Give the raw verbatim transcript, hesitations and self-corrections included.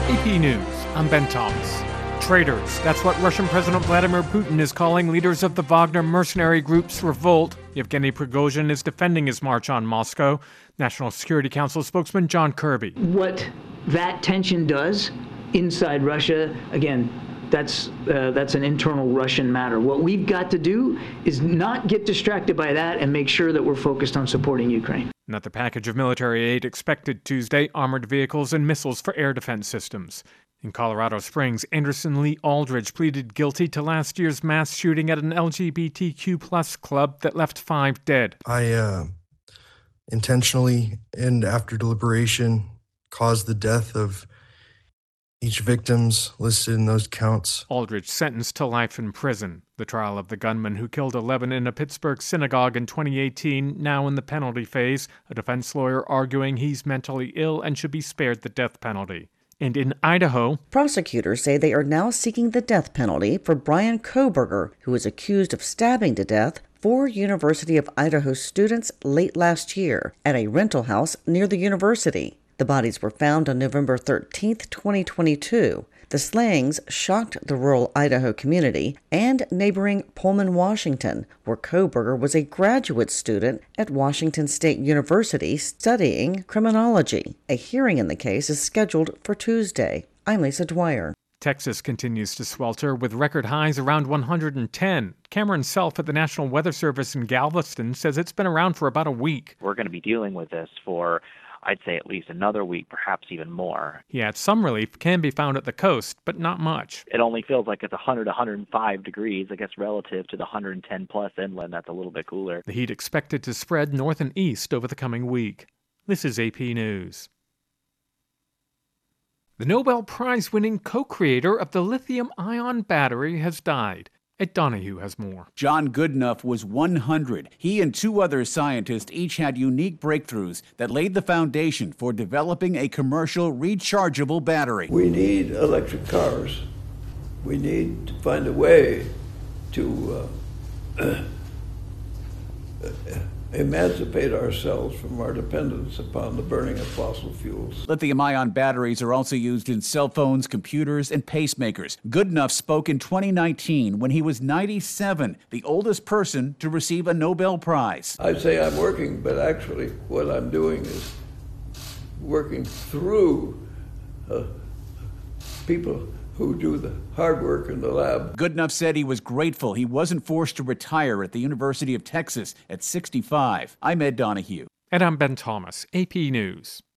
A P News, I'm Ben Thomas. Traitors, that's what Russian President Vladimir Putin is calling leaders of the Wagner mercenary group's revolt. Yevgeny Prigozhin is defending his march on Moscow. National Security Council spokesman John Kirby. What that tension does inside Russia, again, that's uh, that's an internal Russian matter. What we've got to do is not get distracted by that and make sure that we're focused on supporting Ukraine. Another package of military aid expected Tuesday, armored vehicles and missiles for air defense systems. In Colorado Springs, Anderson Lee Aldridge pleaded guilty to last year's mass shooting at an L G B T Q plus club that left five dead. I uh, intentionally and after deliberation caused the death of each victims listed in those counts. Aldridge sentenced to life in prison. The trial of the gunman who killed eleven in a Pittsburgh synagogue in twenty eighteen, now in the penalty phase, a defense lawyer arguing he's mentally ill and should be spared the death penalty. And in Idaho, prosecutors say they are now seeking the death penalty for Brian Kohberger, who was accused of stabbing to death four University of Idaho students late last year at a rental house near the university. The bodies were found on November thirteenth, twenty twenty-two. The slayings shocked the rural Idaho community and neighboring Pullman, Washington, where Kohberger was a graduate student at Washington State University studying criminology. A hearing in the case is scheduled for Tuesday. I'm Lisa Dwyer. Texas continues to swelter with record highs around one hundred ten. Cameron Self at the National Weather Service in Galveston says it's been around for about a week. We're going to be dealing with this for I'd say at least another week, perhaps even more. He adds some relief can be found at the coast, but not much. It only feels like it's one hundred, one hundred five degrees, I guess, relative to the one hundred ten plus inland. That's a little bit cooler. The heat expected to spread north and east over the coming week. This is A P News. The Nobel Prize-winning co-creator of the lithium-ion battery has died. Ed Donahue has more. John Goodenough was one hundred. He and two other scientists each had unique breakthroughs that laid the foundation for developing a commercial rechargeable battery. We need electric cars. We need to find a way to uh, uh, emancipate ourselves from our dependence upon the burning of fossil fuels. Lithium-ion batteries are also used in cell phones, computers, and pacemakers. Goodenough spoke in twenty nineteen when he was ninety-seven, the oldest person to receive a Nobel Prize. I'd say I'm working, but actually what I'm doing is working through uh, people who do the hard work in the lab. Goodenough said he was grateful he wasn't forced to retire at the University of Texas at sixty-five. I'm Ed Donahue. And I'm Ben Thomas, A P News.